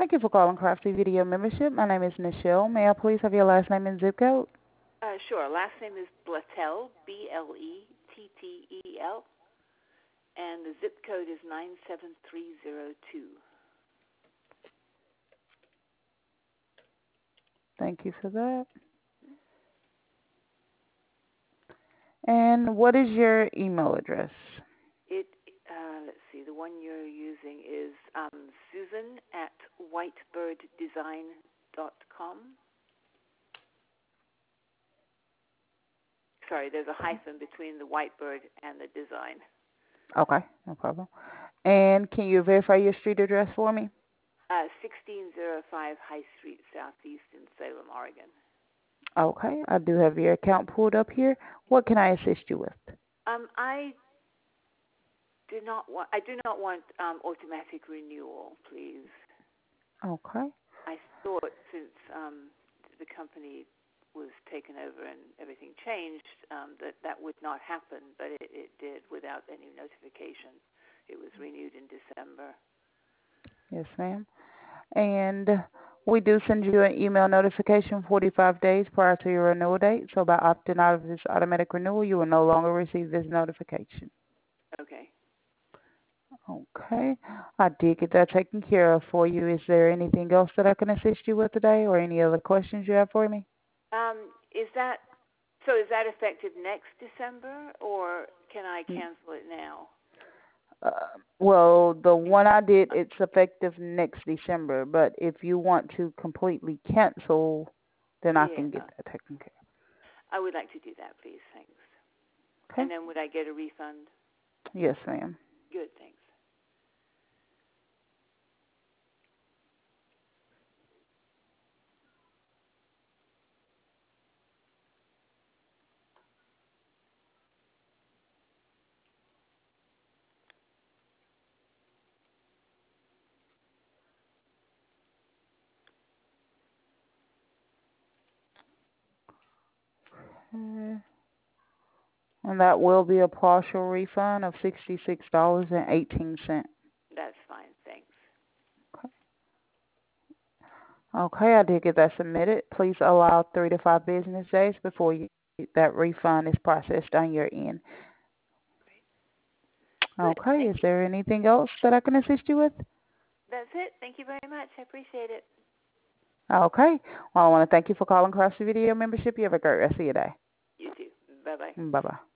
Thank you for calling Crafty Video Membership. My name is Nichelle. May I please have your last name and zip code? Sure. Last name is Blettel, Blettel, and the zip code is 97302. Thank you for that. And what is your email address? Let's see, the one you're using is Susan@whitebirddesign.com. Sorry, there's a hyphen between the Whitebird and the design. Okay, no problem. And can you verify your street address for me? 1605 High Street, Southeast in Salem, Oregon. Okay, I do have your account pulled up here. What can I assist you with? I do not want automatic renewal, please. Okay. I thought since the company was taken over and everything changed, that would not happen, but it did without any notification. It was renewed in December. Yes, ma'am. And we do send you an email notification 45 days prior to your renewal date. So by opting out of this automatic renewal, you will no longer receive this notification. Okay. Okay. I did get that taken care of for you. Is there anything else that I can assist you with today or any other questions you have for me? Is that effective next December, or can I cancel it now? Well, the one I did, it's effective next December. But if you want to completely cancel, then I can get that taken care of. I would like to do that, please. Thanks. Okay. And then would I get a refund? Yes, ma'am. Good, thanks. And that will be a partial refund of $66.18. That's fine, thanks. Okay, I did get that submitted. Please allow 3 to 5 business days before that refund is processed on your end. Great. Okay, is there anything else that I can assist you with? That's it. Thank you very much. I appreciate it. Okay. Well, I want to thank you for calling Crafty Video Membership. You have a great rest of your day. You too. Bye-bye. Bye-bye.